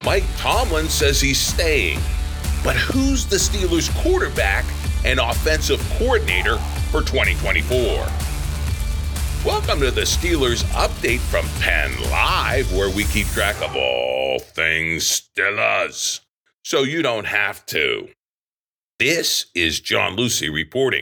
Mike Tomlin says he's staying. But who's the Steelers' quarterback and offensive coordinator for 2024? Welcome to the Steelers Update from Penn Live, where we keep track of all things Steelers, so you don't have to. This is John Lucy reporting.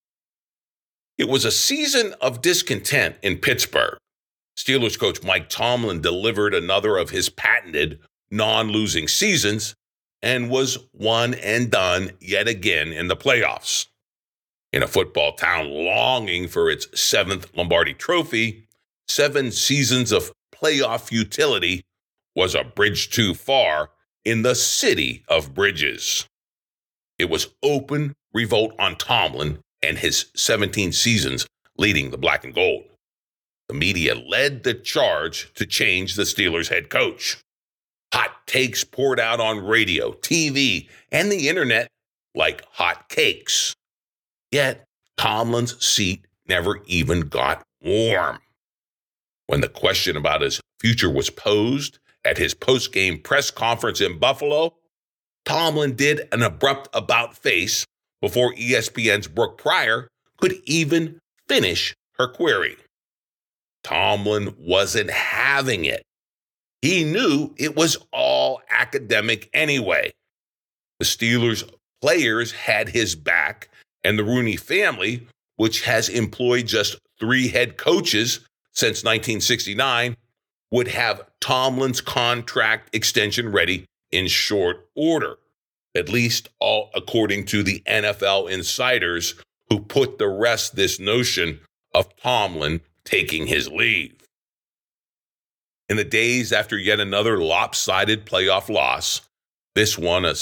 It was a season of discontent in Pittsburgh. Steelers coach Mike Tomlin delivered another of his patented non-losing seasons and was one and done yet again in the playoffs. In a football town longing for its 7th Lombardi trophy, 7 seasons of playoff futility was a bridge too far in the city of bridges. It was open revolt on Tomlin and his 17 seasons leading the black and gold. The media led the charge to change the Steelers' head coach. Hot takes poured out on radio, TV, and the internet like hot cakes. Yet, Tomlin's seat never even got warm. When the question about his future was posed at his post-game press conference in Buffalo, Tomlin did an abrupt about-face before ESPN's Brooke Pryor could even finish her query. Tomlin wasn't having it. He knew it was all academic anyway. The Steelers players had his back, and the Rooney family, which has employed just 3 head coaches since 1969, would have Tomlin's contract extension ready in short order, at least all according to the NFL insiders who put to rest this notion of Tomlin taking his leave. In the days after yet another lopsided playoff loss, this one a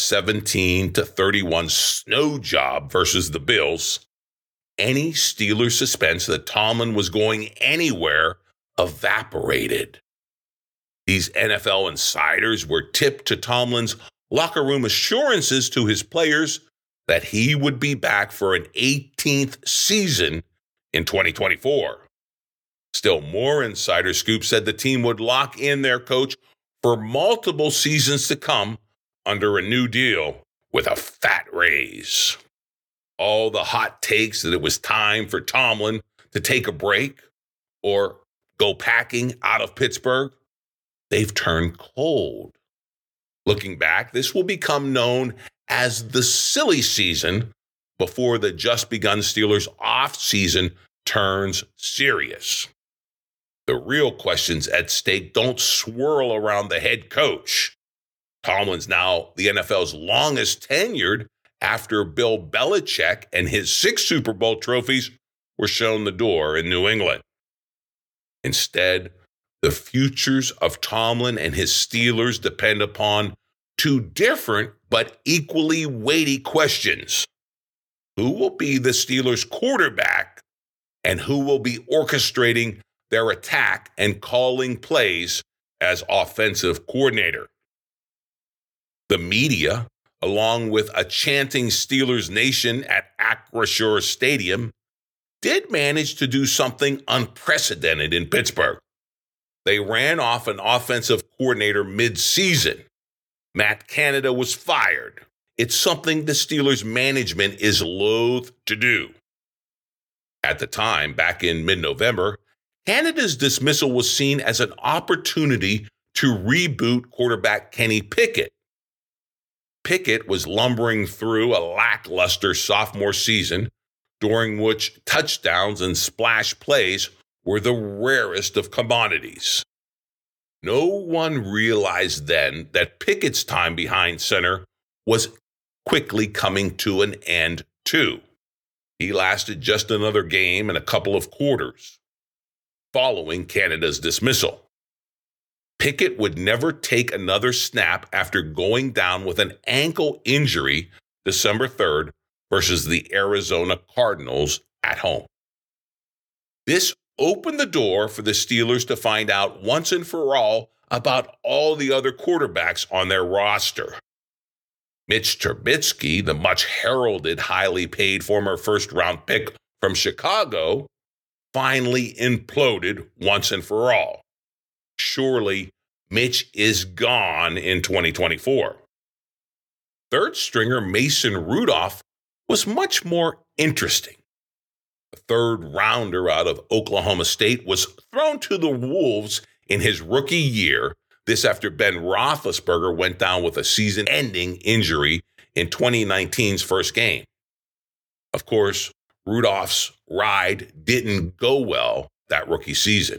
17-31 snow job versus the Bills, any Steelers suspense that Tomlin was going anywhere evaporated. These NFL insiders were tipped to Tomlin's locker room assurances to his players that he would be back for an 18th season in 2024. Still more insider scoop said the team would lock in their coach for multiple seasons to come under a new deal with a fat raise. All the hot takes that it was time for Tomlin to take a break or go packing out of Pittsburgh, they've turned cold. Looking back, this will become known as the silly season before the just begun Steelers off season turns serious. The real questions at stake don't swirl around the head coach. Tomlin's now the NFL's longest tenured after Bill Belichick and his 6 Super Bowl trophies were shown the door in New England. Instead, the futures of Tomlin and his Steelers depend upon 2 different but equally weighty questions. Who will be the Steelers' quarterback, and who will be orchestrating their attack and calling plays as offensive coordinator? The media, along with a chanting Steelers nation at Acrisure Stadium, did manage to do something unprecedented in Pittsburgh. They ran off an offensive coordinator mid-season. Matt Canada was fired. It's something the Steelers management is loath to do. At the time, back in mid-November, Canada's dismissal was seen as an opportunity to reboot quarterback Kenny Pickett. Pickett was lumbering through a lackluster sophomore season, during which touchdowns and splash plays were the rarest of commodities. No one realized then that Pickett's time behind center was quickly coming to an end, too. He lasted just another game and a couple of quarters following Canada's dismissal. Pickett would never take another snap after going down with an ankle injury December 3rd versus the Arizona Cardinals at home. This opened the door for the Steelers to find out once and for all about all the other quarterbacks on their roster. Mitch Trubisky, the much heralded, highly paid former first-round pick from Chicago, finally imploded once and for all. Surely Mitch is gone in 2024. Third stringer Mason Rudolph was much more interesting. The third rounder out of Oklahoma State was thrown to the Wolves in his rookie year. This after Ben Roethlisberger went down with a season-ending injury in 2019's first game. Of course, Rudolph's ride didn't go well that rookie season.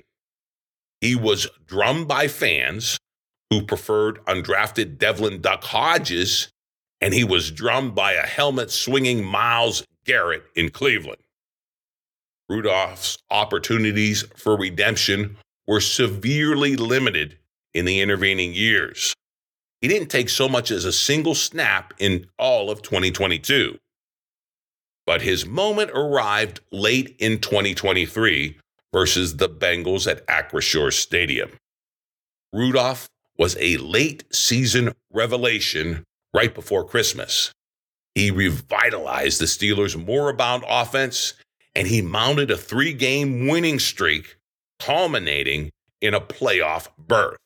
He was drummed by fans who preferred undrafted Devlin Duck Hodges, and he was drummed by a helmet-swinging Myles Garrett in Cleveland. Rudolph's opportunities for redemption were severely limited in the intervening years. He didn't take so much as a single snap in all of 2022. But his moment arrived late in 2023 versus the Bengals at Acrisure Stadium. Rudolph was a late-season revelation right before Christmas. He revitalized the Steelers' moribund offense, and he mounted a 3-game winning streak, culminating in a playoff berth.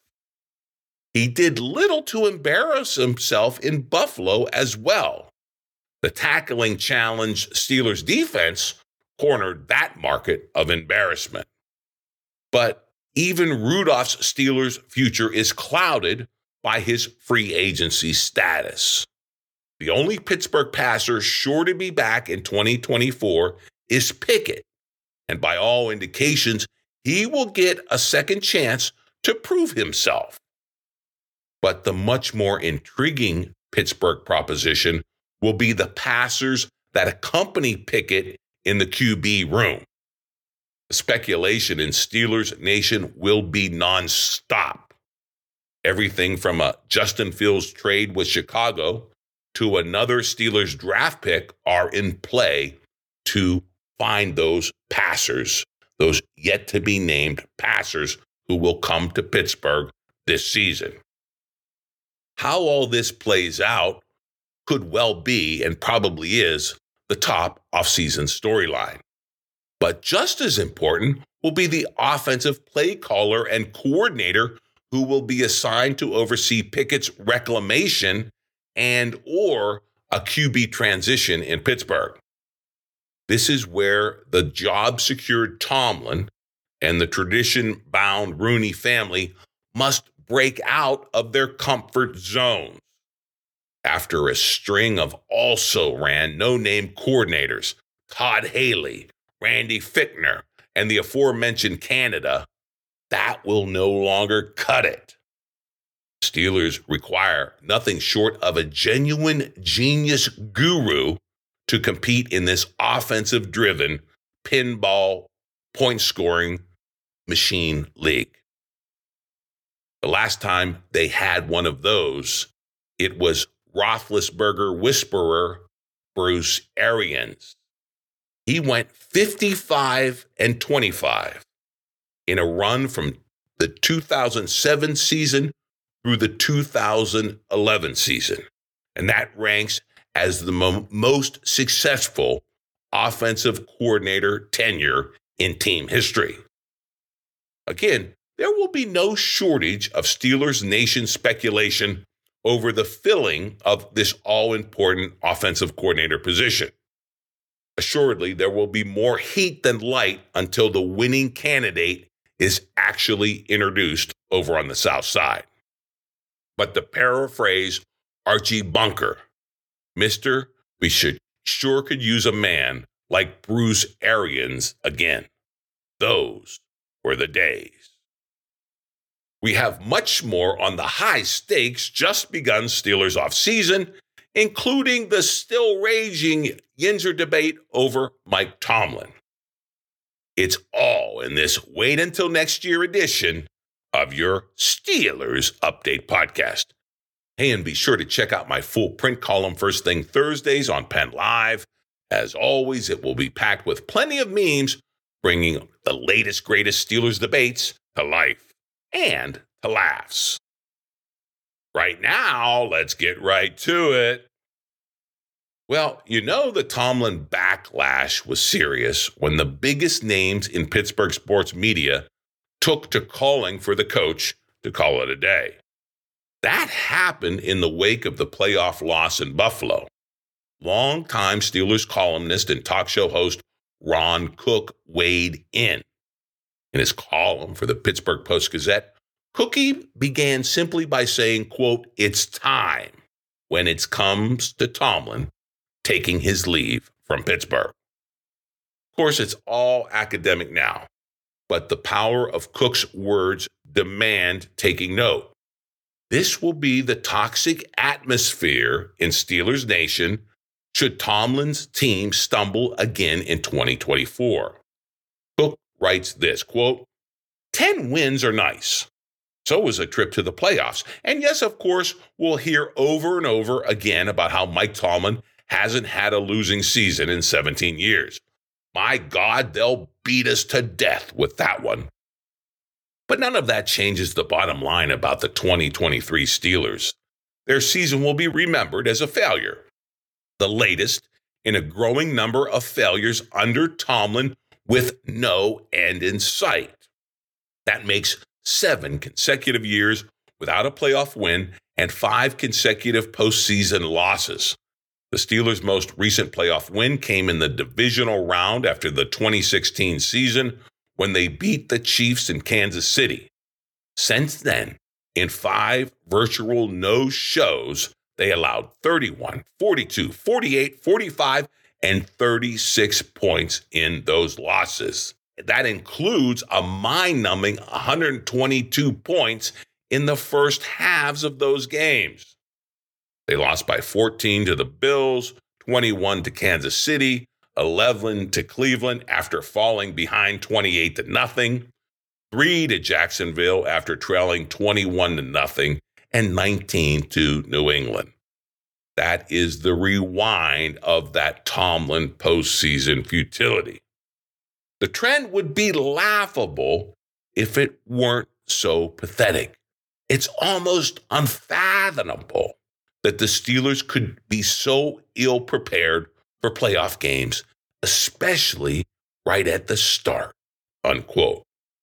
He did little to embarrass himself in Buffalo as well. The tackling challenge Steelers defense cornered that market of embarrassment. But even Rudolph's Steelers' future is clouded by his free agency status. The only Pittsburgh passer sure to be back in 2024 is Pickett, and by all indications, he will get a second chance to prove himself. But the much more intriguing Pittsburgh proposition will be the passers that accompany Pickett in the QB room. The speculation in Steelers Nation will be nonstop. Everything from a Justin Fields trade with Chicago to another Steelers draft pick are in play to find those passers, those yet-to-be-named passers who will come to Pittsburgh this season. How all this plays out could well be, and probably is, the top off-season storyline. But just as important will be the offensive play caller and coordinator who will be assigned to oversee Pickett's reclamation and or a QB transition in Pittsburgh. This is where the job-secured Tomlin and the tradition-bound Rooney family must break out of their comfort zones. After a string of also-ran no-name coordinators, Todd Haley, Randy Fichtner, and the aforementioned Canada, that will no longer cut it. Steelers require nothing short of a genuine genius guru to compete in this offensive-driven, pinball, point-scoring machine league. The last time they had one of those, it was Roethlisberger whisperer Bruce Arians. He went 55-25 in a run from the 2007 season through the 2011 season, and that ranks as the most successful offensive coordinator tenure in team history. Again, there will be no shortage of Steelers Nation speculation over the filling of this all-important offensive coordinator position. Assuredly, there will be more heat than light until the winning candidate is actually introduced over on the South Side. But to paraphrase Archie Bunker, Mister, we sure could use a man like Bruce Arians again. Those were the days. We have much more on the high-stakes, just-begun Steelers offseason, including the still-raging Yinzer debate over Mike Tomlin. It's all in this Wait Until Next Year edition of your Steelers Update podcast. Hey, and be sure to check out my full print column first thing Thursdays on Penn Live. As always, it will be packed with plenty of memes, bringing the latest, greatest Steelers debates to life and to laughs. Right now, let's get right to it. Well, you know the Tomlin backlash was serious when the biggest names in Pittsburgh sports media took to calling for the coach to call it a day. That happened in the wake of the playoff loss in Buffalo. Longtime Steelers columnist and talk show host Ron Cook weighed in. In his column for the Pittsburgh Post-Gazette, Cookie began simply by saying, quote, "It's time," when it comes to Tomlin taking his leave from Pittsburgh. Of course, it's all academic now, but the power of Cook's words demand taking note. This will be the toxic atmosphere in Steelers Nation should Tomlin's team stumble again in 2024. Cook writes this, quote, 10 wins are nice. So is a trip to the playoffs. And yes, of course, we'll hear over and over again about how Mike Tomlin hasn't had a losing season in 17 years. My God, they'll beat us to death with that one. But none of that changes the bottom line about the 2023 Steelers. Their season will be remembered as a failure, the latest in a growing number of failures under Tomlin with no end in sight. That makes 7 consecutive years without a playoff win and 5 consecutive postseason losses. The Steelers' most recent playoff win came in the divisional round after the 2016 season when they beat the Chiefs in Kansas City. Since then, in 5 virtual no-shows, they allowed 31, 42, 48, 45, and 36 points in those losses. That includes a mind-numbing 122 points in the first halves of those games. They lost by 14 to the Bills, 21 to Kansas City, 11 to Cleveland after falling behind 28-0, 3 to Jacksonville after trailing 21-0, and 19 to New England. That is the rewind of that Tomlin postseason futility. The trend would be laughable if it weren't so pathetic. It's almost unfathomable that the Steelers could be so ill-prepared for playoff games, especially right at the start, unquote.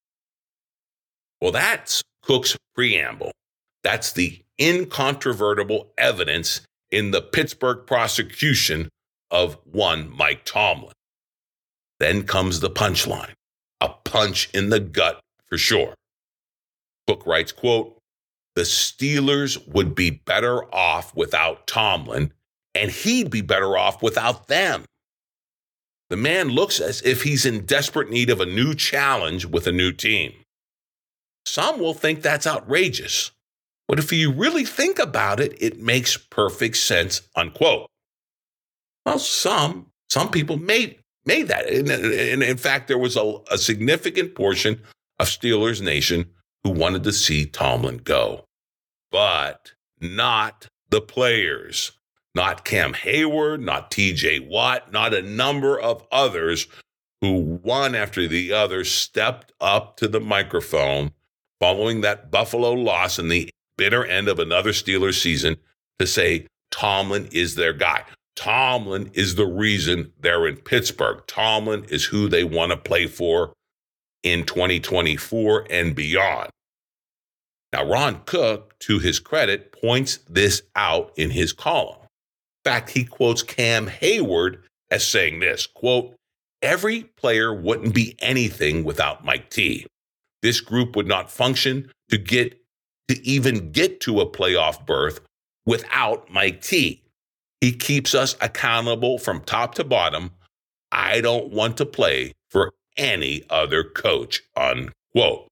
Well, that's Cook's preamble. That's the incontrovertible evidence in the Pittsburgh prosecution of one Mike Tomlin. Then comes the punchline, a punch in the gut for sure. Cook writes, quote, the Steelers would be better off without Tomlin, and he'd be better off without them. The man looks as if he's in desperate need of a new challenge with a new team. Some will think that's outrageous, but if you really think about it, it makes perfect sense, unquote. Well, some people made that. And in fact, there was a significant portion of Steelers Nation who wanted to see Tomlin go, but not the players, not Cam Hayward, not TJ Watt, not a number of others who one after the other stepped up to the microphone following that Buffalo loss in the bitter end of another Steelers season to say Tomlin is their guy. Tomlin is the reason they're in Pittsburgh. Tomlin is who they want to play for in 2024 and beyond. Now, Ron Cook, to his credit, points this out in his column. In fact, he quotes Cam Hayward as saying this, quote, every player wouldn't be anything without Mike T. This group would not function to even get to a playoff berth without Mike T. He keeps us accountable from top to bottom. I don't want to play for any other coach, unquote.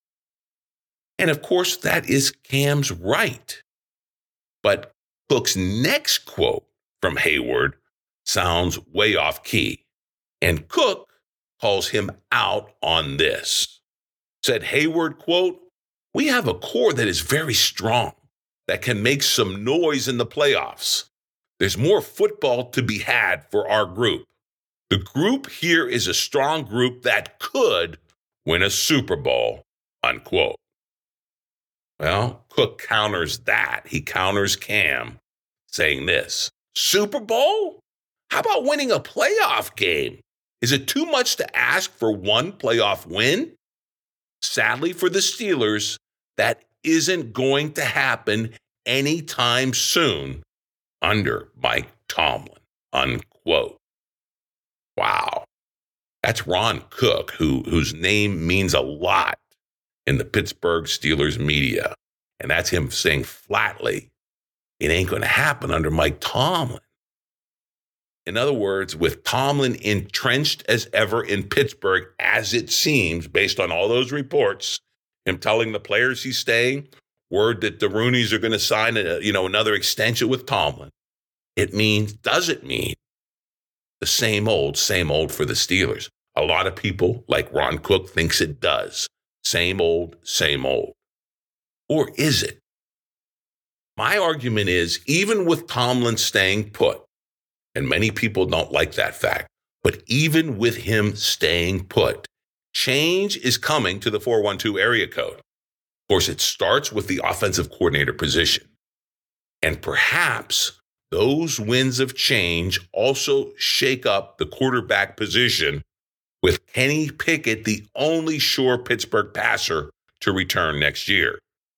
And of course, that is Cam's right. But Cook's next quote from Hayward sounds way off key. And Cook calls him out on this. Said Hayward, quote, we have a core that is very strong, that can make some noise in the playoffs. There's more football to be had for our group. The group here is a strong group that could win a Super Bowl, unquote. Well, Cook counters that. He counters Cam saying this, Super Bowl? How about winning a playoff game? Is it too much to ask for one playoff win? Sadly for the Steelers, that isn't going to happen anytime soon under Mike Tomlin, unquote. Wow. That's Ron Cook, whose name means a lot in the Pittsburgh Steelers media. And that's him saying flatly, it ain't going to happen under Mike Tomlin. In other words, with Tomlin entrenched as ever in Pittsburgh, as it seems, based on all those reports, him telling the players he's staying, word that the Rooneys are going to sign another extension with Tomlin, does it mean the same old for the Steelers? A lot of people, like Ron Cook, thinks it does. Same old, same old. Or is it? My argument is, even with Tomlin staying put, and many people don't like that fact, but even with him staying put, change is coming to the 412 area code. Of course, it starts with the offensive coordinator position. And perhaps those winds of change also shake up the quarterback position, with Kenny Pickett the only sure Pittsburgh passer to return next year.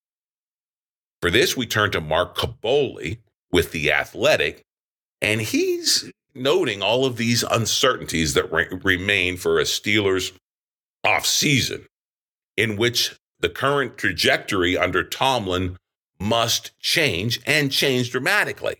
For this, we turn to Mark Kaboly with The Athletic, and he's noting all of these uncertainties that remain for a Steelers offseason, in which the current trajectory under Tomlin must change and change dramatically.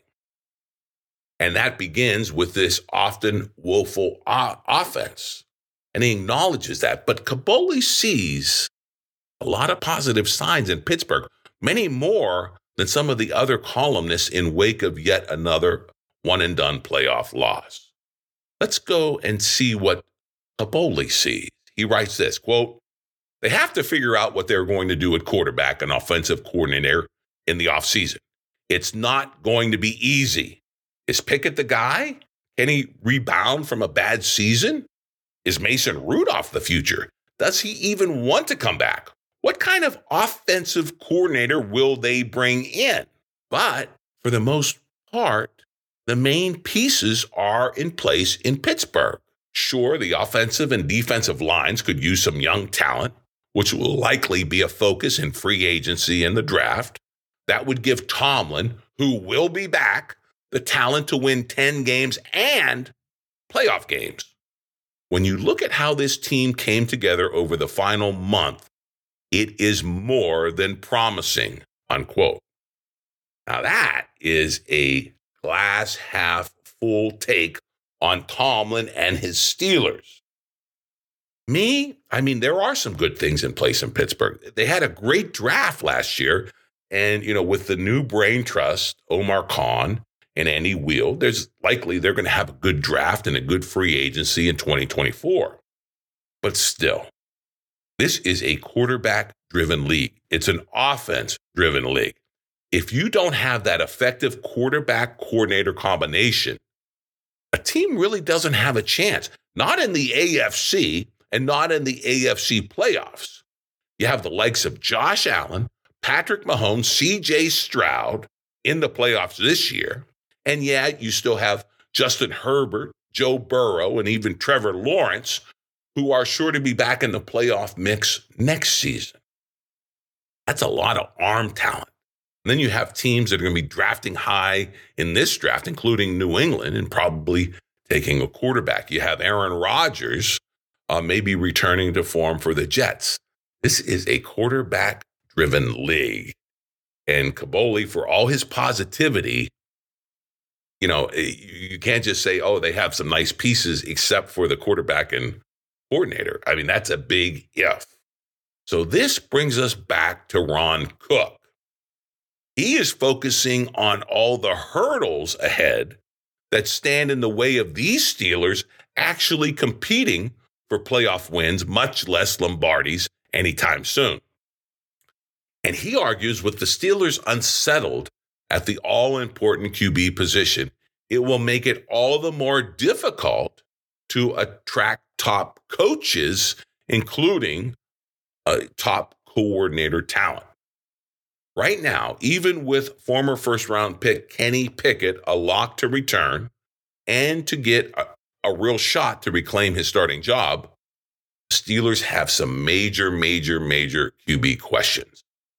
And that begins with this often woeful offense. And he acknowledges that. But Kaboly sees a lot of positive signs in Pittsburgh, many more than some of the other columnists in wake of yet another one-and-done playoff loss. Let's go and see what Kaboly sees. He writes this, quote, "They have to figure out what they're going to do at quarterback and offensive coordinator in the offseason. It's not going to be easy. Is Pickett the guy? Can he rebound from a bad season? Is Mason Rudolph the future? Does he even want to come back? What kind of offensive coordinator will they bring in?" But for the most part, the main pieces are in place in Pittsburgh. Sure, the offensive and defensive lines could use some young talent, which will likely be a focus in free agency and the draft. That would give Tomlin, who will be back, the talent to win 10 games and playoff games. When you look at how this team came together over the final month, it is more than promising, unquote. Now that is a glass half full take on Tomlin and his Steelers. There are some good things in place in Pittsburgh. They had a great draft last year. And, with the new brain trust, Omar Khan and Andy Weil, there's likely they're going to have a good draft and a good free agency in 2024. But still, this is a quarterback-driven league. It's an offense-driven league. If you don't have that effective quarterback-coordinator combination, a team really doesn't have a chance. Not in the AFC and not in the AFC playoffs. You have the likes of Josh Allen, Patrick Mahomes, C.J. Stroud in the playoffs this year. And yet you still have Justin Herbert, Joe Burrow, and even Trevor Lawrence, who are sure to be back in the playoff mix next season. That's a lot of arm talent. And then you have teams that are going to be drafting high in this draft, including New England, and probably taking a quarterback. You have Aaron Rodgers maybe returning to form for the Jets. This is a quarterback-driven league. And Kaboly, for all his positivity, you can't just say, oh, they have some nice pieces except for the quarterback and coordinator. That's a big if. So this brings us back to Ron Cook. He is focusing on all the hurdles ahead that stand in the way of these Steelers actually competing for playoff wins, much less Lombardies, anytime soon. And he argues with the Steelers unsettled at the all-important QB position, it will make it all the more difficult to attract top coaches, including top coordinator talent. Right now, even with former first-round pick Kenny Pickett a lock to return and to get a real shot to reclaim his starting job, Steelers have some major QB questions.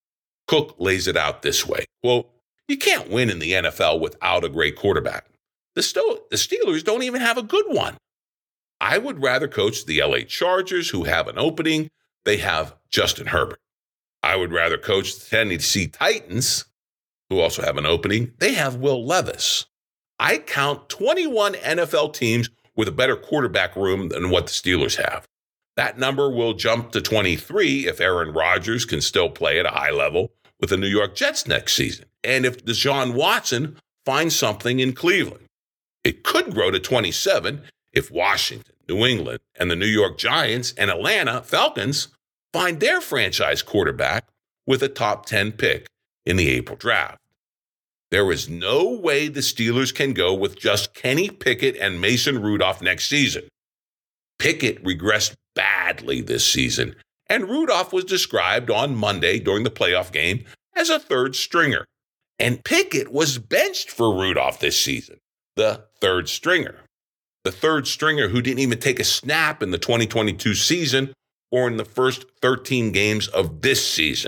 Cook lays it out this way, quote, "You can't win in the NFL without a great quarterback. The Steelers don't even have a good one. I would rather coach the LA Chargers, who have an opening. They have Justin Herbert. I would rather coach the Tennessee Titans, who also have an opening. They have Will Levis. I count 21 NFL teams with a better quarterback room than what the Steelers have. That number will jump to 23 if Aaron Rodgers can still play at a high level with the New York Jets next season, and if Deshaun Watson finds something in Cleveland. It could grow to 27 if Washington, New England, and the New York Giants and Atlanta Falcons find their franchise quarterback with a top 10 pick in the April draft. There is no way the Steelers can go with just Kenny Pickett and Mason Rudolph next season. Pickett regressed badly this season, and Rudolph was described on Monday during the playoff game as a third stringer. And Pickett was benched for Rudolph this season, the third stringer. The third stringer who didn't even take a snap in the 2022 season or in the first 13 games of this season.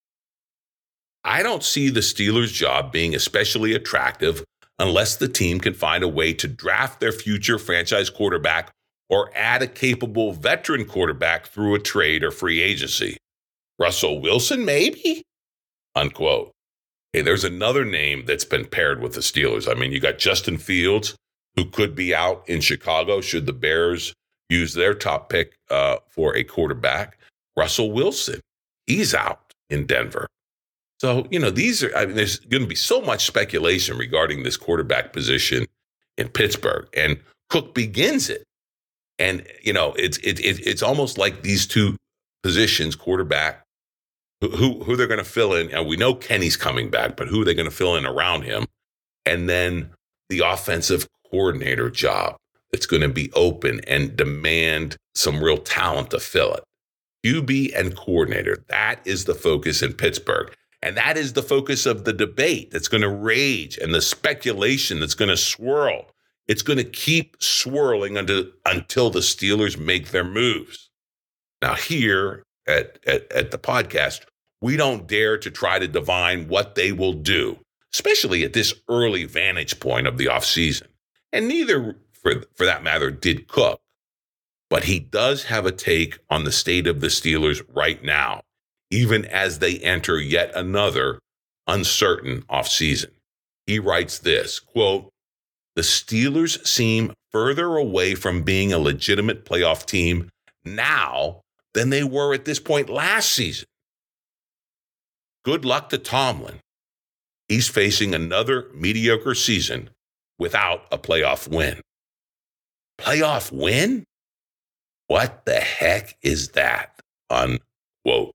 I don't see the Steelers' job being especially attractive unless the team can find a way to draft their future franchise quarterback or add a capable veteran quarterback through a trade or free agency. Russell Wilson, maybe? Unquote. Hey, there's another name that's been paired with the Steelers. I mean, you got Justin Fields, who could be out in Chicago should the Bears use their top pick for a quarterback. Russell Wilson, he's out in Denver. So, there's going to be so much speculation regarding this quarterback position in Pittsburgh, and Cook begins it. And, it's almost like these two positions, quarterback, who they're going to fill in. And we know Kenny's coming back, but who are they going to fill in around him? And then the offensive coordinator job that's going to be open and demand some real talent to fill it. QB and coordinator, that is the focus in Pittsburgh. And that is the focus of the debate that's going to rage and the speculation that's going to swirl. It's going to keep swirling until the Steelers make their moves. Now, here at the podcast, we don't dare to try to divine what they will do, especially at this early vantage point of the offseason. And neither, for that matter, did Cook. But he does have a take on the state of the Steelers right now, even as they enter yet another uncertain offseason. He writes this, quote, "The Steelers seem further away from being a legitimate playoff team now than they were at this point last season. Good luck to Tomlin. He's facing another mediocre season without a playoff win." Playoff win? What the heck is that? Unquote.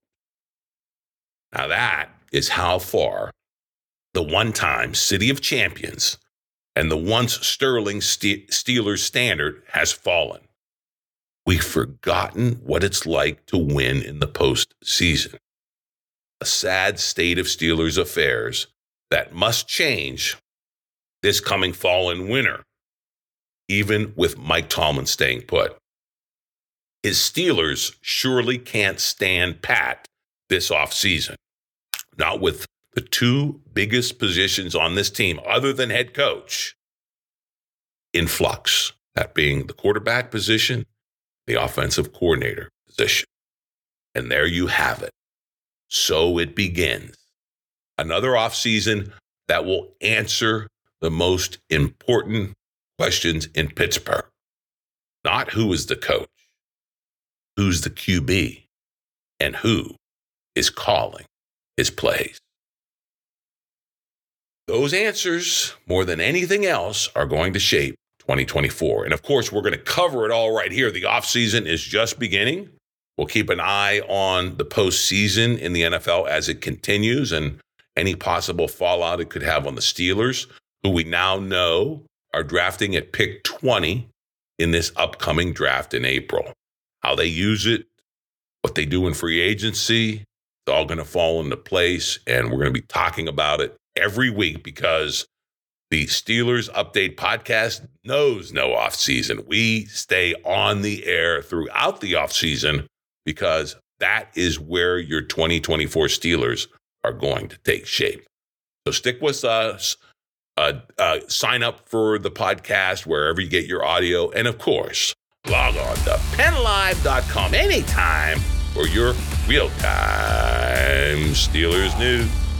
Now that is how far the one-time City of Champions and the once sterling Steelers standard has fallen. We've forgotten what it's like to win in the postseason. A sad state of Steelers affairs that must change this coming fall and winter, even with Mike Tomlin staying put. His Steelers surely can't stand pat this offseason. Not with the two biggest positions on this team, other than head coach, in flux. That being the quarterback position, the offensive coordinator position. And there you have it. So it begins. Another offseason that will answer the most important questions in Pittsburgh. Not who is the coach, who's the QB, and who is calling his plays. Those answers, more than anything else, are going to shape 2024. And of course, we're going to cover it all right here. The offseason is just beginning. We'll keep an eye on the postseason in the NFL as it continues and any possible fallout it could have on the Steelers, who we now know are drafting at pick 20 in this upcoming draft in April. How they use it, what they do in free agency, it's all going to fall into place, and we're going to be talking about it every week because the Steelers Update podcast knows no offseason. We stay on the air throughout the offseason because that is where your 2024 Steelers are going to take shape. So stick with us. Sign up for the podcast wherever you get your audio. And of course, log on to PennLive.com anytime for your real-time Steelers news.